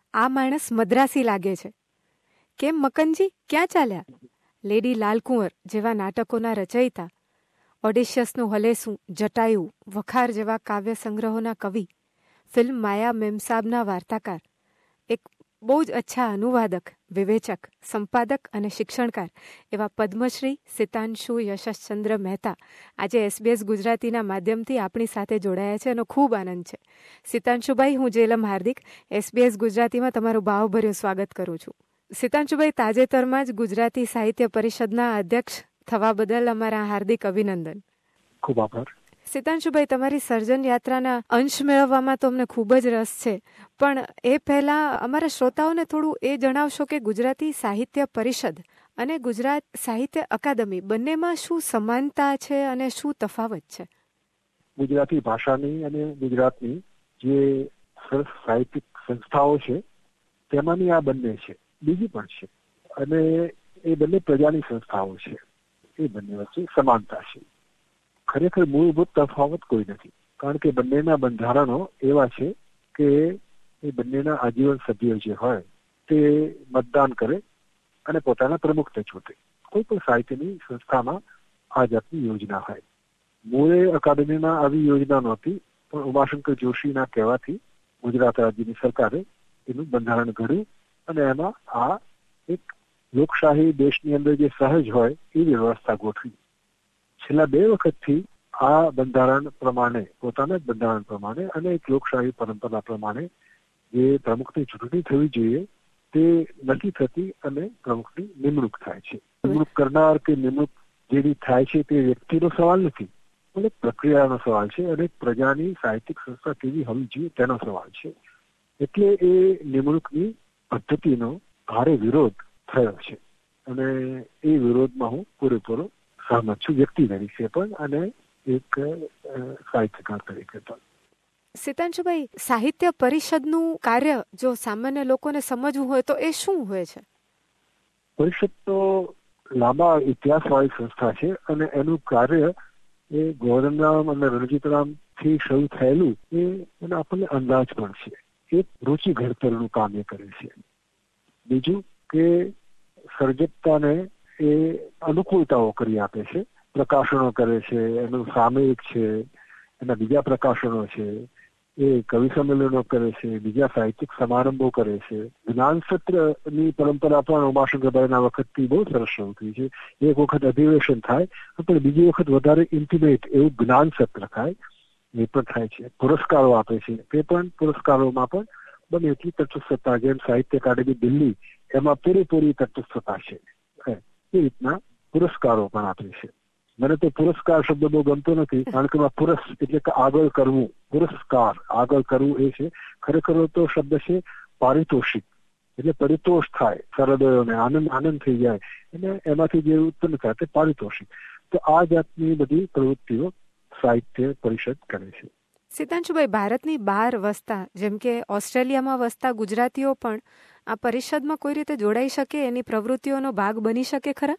આ માણસ મદ્રાસી લાગે છે. કેમ મકનજી, ક્યાં ચાલ્યા? લેડી લાલકુંવર જેવા નાટકોના રચયિતા, ઓડિશિયસનું હલેસું, જટાયુ, વખાર જેવા કાવ્ય સંગ્રહોના કવિ, ફિલ્મ માયા મેમસાબના વાર્તાકાર, એક બહુ જ અચ્છા અનુવાદક, વિવેચક, સંપાદક અને શિક્ષણકાર એવા પદ્મશ્રી સિતાંશુ યશશ્ચંદ્ર મહેતા આજે SBS ગુજરાતીના માધ્યમથી આપણી સાથે જોડાયા છે. એનો ખૂબ આનંદ છે. સિતાંશુભાઈ, હું જેલમ હાર્દિક SBS ગુજરાતીમાં તમારું ભાવભર્યું સ્વાગત કરું છું. સિતાંશુભાઈ, તાજેતરમાં જ ગુજરાતી સાહિત્ય પરિષદના અધ્યક્ષ થવા બદલ અમારા હાર્દિક અભિનંદન. ખૂબ આભાર. સિતાંશુભાઈ, તમારી સર્જન યાત્રાના અંશ મેળવવામાં તો અમને ખૂબ જ રસ છે, પણ એ પહેલાં અમારા શ્રોતાઓને થોડું એ જણાવશો કે ગુજરાતી સાહિત્ય પરિષદ અને ગુજરાત સાહિત્ય અકાદમી બંનેમાં શું સમાનતા છે અને શું તફાવત છે? ગુજરાતી ભાષાની અને ગુજરાતની જે સાહિત્યિક સંસ્થાઓ છે તેમાંની આ બંને છે. બીજી પણ છે અને એ બંને પ્રજાની સંસ્થાઓ છે. એ બંને વચ્ચે સમાનતા છે. ખરેખર મૂળભૂત તફાવત કોઈ નથી, કારણ કે બંનેના બંધારણો એવા છે કે એ બંનેના આજીવન સભ્યો જે હોય તે મતદાન કરે અને પોતાના પ્રમુખને ચૂંટે. કોઈ પણ સાહિત્યની સંસ્થામાં આ જાતની યોજના હોય. મૂળે અકાદમીમાં આવી યોજના નહોતી, પણ ઉમાશંકર જોશીના કહેવાથી ગુજરાત રાજ્યની સરકારે એનું બંધારણ ઘડ્યું અને એમાં આ એક લોકશાહી દેશની અંદર જે સહજ હોય એવી વ્યવસ્થા ગોઠવી. છેલ્લા 2 વખતથી આ બંધારણ પ્રમાણે, પોતાના જ બંધારણ પ્રમાણે અને એક લોકશાહી પરંપરા પ્રમાણે જે પ્રમુખની ચૂંટણી થવી જોઈએ તે નથી થતી અને પ્રમુખની નિમણૂક થાય છે. નિમણૂક કરનાર કે નિમણૂક જેની થાય છે તે વ્યક્તિનો સવાલ નથી, પણ એક પ્રક્રિયાનો સવાલ છે અને પ્રજાની સાહિત્યિક સંસ્થા કેવી હોવી જોઈએ તેનો સવાલ છે. એટલે એ નિમણૂકની પદ્ધતિનો ભારે વિરોધ થયો છે અને એ વિરોધમાં હું પૂરેપૂરો સહમત છું, વ્યક્તિ તરીકે પણ અને એક સાહિત્યકાર તરીકે પણ. સિતાંશુભાઈ, સાહિત્ય પરિષદનું કાર્ય જો સામાન્ય લોકોને સમજવું હોય તો એ શું હોય છે? પરિષદ તો લાંબા ઇતિહાસવાળી સંસ્થા છે અને એનું કાર્ય એ ગોવર્ધનરામ અને રણજીતરામ થી શરૂ થયેલું એનો આપણને અંદાજ પણ છે. એક રુચિ ઘડતરનું કામ એ કરે છે. બીજું કે સર્જકતાને એ અનુકૂળતાઓ કરી આપે છે. પ્રકાશનો કરે છે, એનું સામયિક છે, એના બીજા પ્રકાશનો છે, એ કવિ સંમેલનો કરે છે, બીજા સાહિત્યિક સમારંભો કરે છે. જ્ઞાન સત્રની પરંપરા પણ ઉમાશંકરભાઈના વખતથી બહુ સરસ શરૂ થઈ છે. એક વખત અધિવેશન થાય પણ બીજી વખત વધારે ઇન્ટિમેટ એવું જ્ઞાન સત્ર થાય, એ પણ થાય છે. પુરસ્કારો આપે છે, તે પણ પુરસ્કારોમાં પણ બને એટલી તટસ્થતા, જેમ સાહિત્ય અકાદમી દિલ્હી એમાં પૂરેપૂરી તટસ્થતા છે એ રીતના પુરસ્કારો પણ આપે છે. મને તો પુરસ્કાર શબ્દ બહુ ગમતો નથી, કારણ કે પુરસ એટલે કે આગળ કરવું, પુરસ્કાર આગળ કરવું એ છે. ખરેખર તો શબ્દ છે પારિતોષિક, એટલે પરિતોષ થાય, સરદયોને આનંદ થઈ જાય અને એમાંથી જે ઉત્પન્ન થાય તે પારિતોષિક. તો આ જાતની બધી પ્રવૃત્તિઓ સાહિત્ય પરિષદ કરે છે. સિતાંશુભાઈ, ભારતની બહાર વસતા જેમ કે ઓસ્ટ્રેલિયામાં વસતા ગુજરાતીઓ પણ આ પરિષદમાં કોઈ રીતે જોડાઈ શકે, એની પ્રવૃત્તિઓનો ભાગ બની શકે ખરા?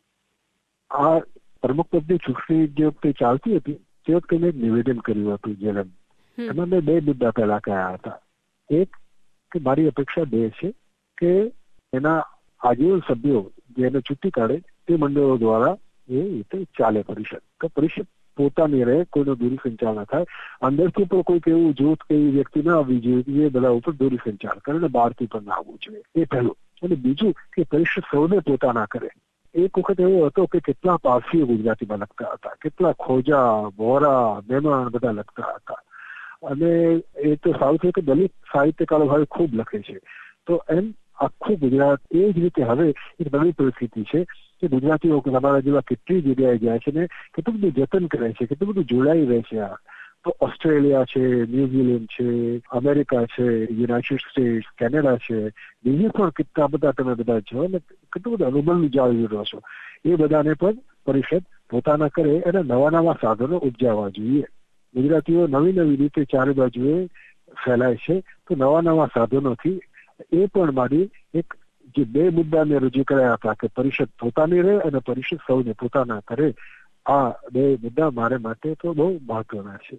આ પ્રમુખ પદની ચૂંટણી જે વખતે ચાલતી હતી તે વખતે મેં નિવેદન કર્યું હતું જેલમ. એમાં મેં 2 મુદ્દા પહેલા કહ્યા હતા. એક કે મારી અપેક્ષા 2 છે કે એના આજીવન સભ્યો જે એને ચૂંટી કાઢે તે મંડળો દ્વારા એ રીતે ચાલે પરિષદ. તો પરિષદ પોતાની રહે, કોઈનો દૂરસંચાર ન થાય. અંદરથી પણ કોઈક એવું જૂથ કે એવી વ્યક્તિ ના આવવી જોઈએ જે બધા ઉપર દૂરસંચાર કરે અને બહારથી પણ ના આવવું જોઈએ. એ પહેલું. અને બીજું કે પરિષદ સૌને પોતાના કરે. એક વખત એવો હતો કે કેટલા પારસીઓ ગુજરાતીમાં લખતા હતા, કેટલા ખોજા, વોરા, મહેમાન બધા લખતા હતા અને એ તો સારું છે કે દલિત સાહિત્યકારો હવે ખૂબ લખે છે. તો એમ આખું ગુજરાત એ જ રીતે હવે એક નવી પરિસ્થિતિ છે કે ગુજરાતીઓ તમારા જેવા કેટલી જગ્યાએ જાય છે ને કેટલું બધું જતન કરે છે, કેટલું બધું જોડાઈ રહે છે. તો ઓસ્ટ્રેલિયા છે, ન્યુઝીલેન્ડ છે, અમેરિકા છે, યુનાઇટેડ સ્ટેટ્સ, કેનેડા છે, બીજે પણ કેટલા બધા તમે બધા છો અને કેટલું બધું અનુબંધ જાળવી રહ્યો છો. એ બધાને પણ પરિષદ પોતાના કરે અને નવા સાધનો ઉપજાવવા જોઈએ. ગુજરાતીઓ નવી રીતે ચારે બાજુએ ફેલાય છે, તો નવા સાધનોથી એ પણ મારી એક જે 2 મુદ્દા મેં રજૂ કર્યા હતા કે પરિષદ પોતાની રહે અને પરિષદ સૌને પોતાના કરે, આ 2 મુદ્દા મારે માટે તો બહુ મહત્વના છે.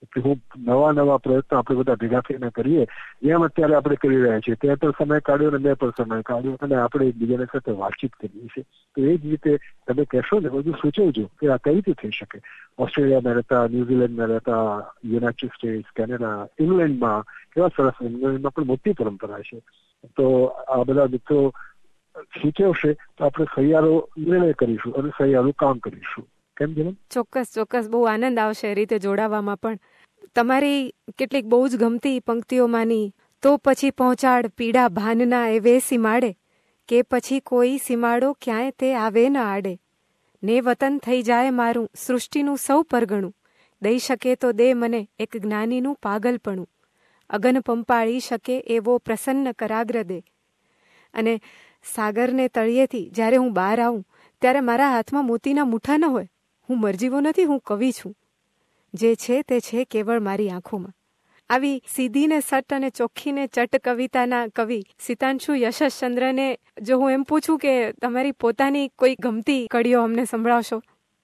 કે હું નવા પ્રયત્નો આપણે બધા ભેગા થઈને કરીએ, જેમ અત્યારે આપણે કરી રહ્યા છીએ. ત્યાં પણ સમય કાઢ્યો અને મેં પણ સમય કાઢ્યો અને આપણે એકબીજાની સાથે વાતચીત કરીએ છીએ. તો એ જ રીતે તમે કહેશો ને બધું સૂચવજો કે આ કઈ રીતે થઈ શકે. ઓસ્ટ્રેલિયામાં રહેતા, ન્યુઝીલેન્ડમાં રહેતા, યુનાઇટેડ સ્ટેટ્સ, કેનેડા, ઇંગ્લેન્ડમાં કેવા સરસ, ઇંગ્લેન્ડમાં પણ મોટી પરંપરા છે. તો આ બધા મિત્રો સૂચવશે તો આપણે સહિયારો નિર્ણય કરીશું અને સહિયારું કામ કરીશું. કેમ જીવન? ચોક્કસ બહુ આનંદ આવશે એ રીતે જોડાવામાં. પણ તમારી કેટલીક બહુ જ ગમતી પંક્તિઓમાંની, તો પછી પહોંચાડ પીડા ભાનના એ વે સીમાડે, કે પછી કોઈ સીમાડો ક્યાંય તે આવે ન આડે, ને વતન થઈ જાય મારું સૃષ્ટિનું સૌ પરગણું, દઈ શકે તો દે મને એક જ્ઞાનીનું પાગલપણું, અગન પંપાળી શકે એવો પ્રસન્ન કરાગ્ર દે. અને સાગરને તળિયેથી જ્યારે હું બહાર આવું ત્યારે મારા હાથમાં મોતીના મુઠ્ઠા ન હોય. હું મરજીવો નથી, હું કવિ છું. જે છે તે છે કેવળ મારી આંખોમાં. આવી સીધીને સટ અને ચોખ્ખીને ચટ કવિતાના કવિ સિતાંશુ યશશ્ચંદ્રને જો હું એમ પૂછું કે તમારી પોતાની કોઈ ગમતી કડીઓ અમને સંભળાવશો?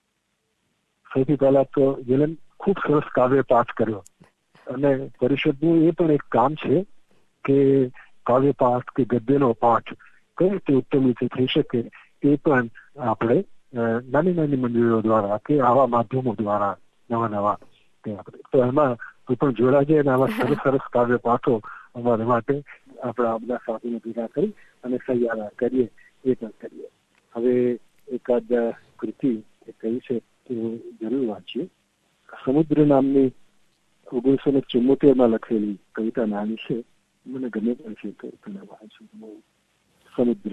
સૌથી પહેલા તો જેલન ખૂબ સરસ કાવ્ય પાઠ કર્યો, અને પરિષદનું એ પણ એક કામ છે કે કાવ્ય પાઠ કે ગદ્યનો પાઠ કઈ રીતે ઉત્તમ રીતે થઈ શકે એ પણ આપણે નાની મંડળીઓ દ્વારા કે આવા માધ્યમો દ્વારા નવા તો એમાં કોઈ પણ જોડાજે અને આવા સરસ કાવ્ય પાઠો અમારા માટે આપણા બધા સાથીને ભેગા કરી અને સહિયારા કરીએ, એ પણ કરીએ. હવે એકાદ કૃતિ એ કહી છે કે જરૂર વાંચીએ. સમુદ્ર નામની 1974 લખેલી કવિતા નાની છે, મને ગમે પણ છે તો તમે વાંચું. સમુદ્ર.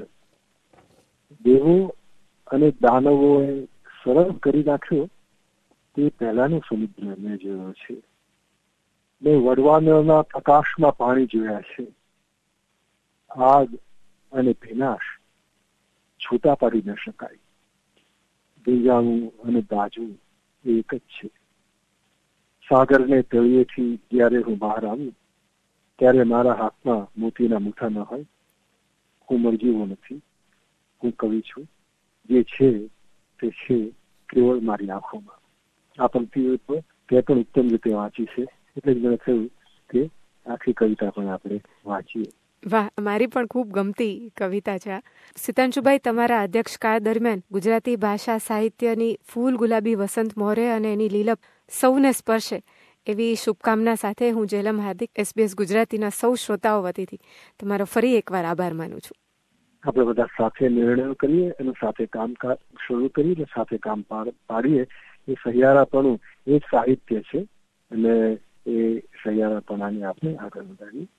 દેવો અને દાનવોએ સરળ કરી નાખ્યો તે પહેલાનો સમુદ્ર મેં જોયો છે. મેં વડવાનળના પ્રકાશમાં પાણી જોયા છે. આગ અને ભીનાશ છૂટા પાડી ન શકાય. ભીંજાવું અને દાજવું એક જ છે. સાગરને તળિયેથી જ્યારે હું બહાર આવું ત્યારે મારા હાથમાં મોતીના મુઠ્ઠા ન હોય. હું મરજીવો નથી, હું કવિ છું. જે છે તે છે કેવળ મારી આંખોમાં. આ પંક્તિઓ તે પણ ઉત્તમ રીતે વાંચી છે, એટલે જ મને થયું કે આખી કવિતા પણ આપણે વાંચીએ. વાહ, મારી પણ ખૂબ ગમતી કવિતા છે. સિતાંશુભાઈ, તમારા અધ્યક્ષકાળ દરમિયાન ગુજરાતી ભાષા સાહિત્યની ફૂલ ગુલાબી વસંત મોરે અને એની લીલપ સૌને સ્પર્શે એવી શુભકામના સાથે હું જેલમ હાર્દિક SBS ગુજરાતીના સૌ શ્રોતાઓ વતીથી તમારો ફરી એકવાર આભાર માનું છું. આપણે બધા સાથે નિર્ણયો કરીએ અને સાથે કામકાજ શરૂ કરીએ અને સાથે કામ પાડીએ. એ સહિયારાપણું એ જ સાહિત્ય છે અને એ સહિયારાપણાને આપણે આગળ વધારીએ.